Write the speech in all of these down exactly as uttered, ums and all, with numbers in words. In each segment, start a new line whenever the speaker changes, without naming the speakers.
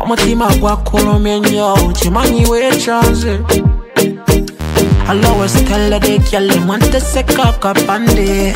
Mutima gwa kolomenyo, chimanyi we chance. I'll always tell her they girl them want to say cock up and day.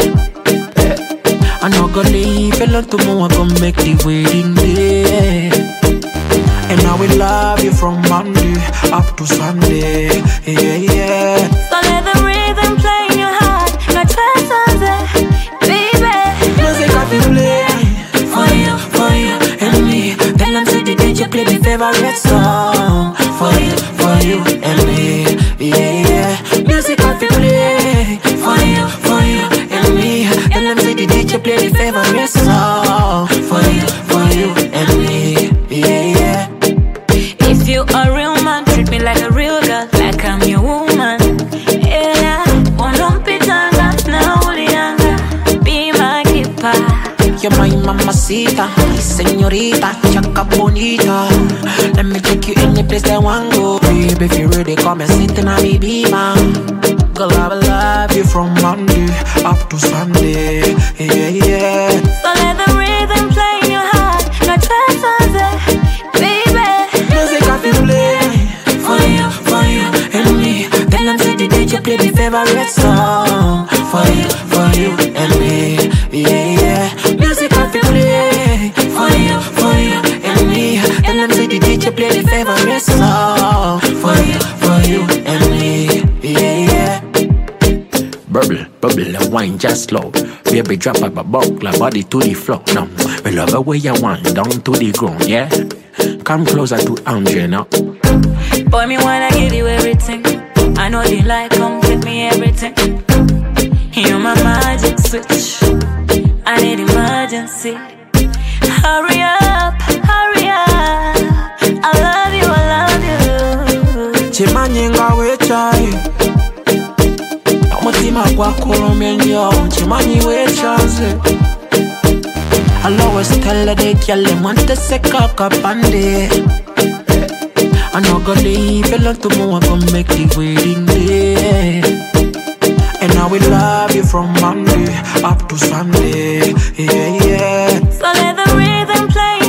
I no go leave alone tomorrow, I gon' make the wedding day. And I will love you from Monday up to Sunday. Yeah, yeah.
So let the rhythm play in your heart, not Sunday, baby.
Music I feel play for you, for you and me. Tell them say the D J play the favorite song for you, for you and me. Yeah, yeah. Music I feel play for you, for you and me. Tell them say the D J play the favorite song for you, for you and me. Yeah, yeah.
If you a real man, treat me like a real girl, like I'm your woman. Yeah, won't be tanga, now ulianga, be my keeper.
You're my mamacita, my señorita, chaka bonita. Let me take you any place I want go. Baby, if you ready, come and sit in a baby, man. Girl, I will love you from Monday up to Sunday. Yeah, yeah.
So let the rhythm play in your heart, not Sunday, baby.
Music I feel play for you, for you and me. Tell them say the D J play the favorite song for you, for you and me. Yeah, yeah. Music I feel play for you, for you and me. Tell them say the D J play the favorite song for you, for you and me. Yeah, yeah. Bubble, bubble, and wine just slow. Baby, drop up a buckler, body to the floor. No, we love the way you wind down to the ground, yeah. Come closer to Andre now.
Boy, me wanna give you everything. I know you like, come give me everything. You're my magic switch. I need emergency. Hurry up, hurry up. I love you, I love you.
Chimanyenga we chai. Mutima gwa kolomenyo, chimanyi we chance. I'll always tell her they girl them want to say cock up and day. I no go leave alone tomorrow, I gon' make the wedding day. And I will love you from Monday up to Sunday. Yeah, yeah.
So let the rhythm play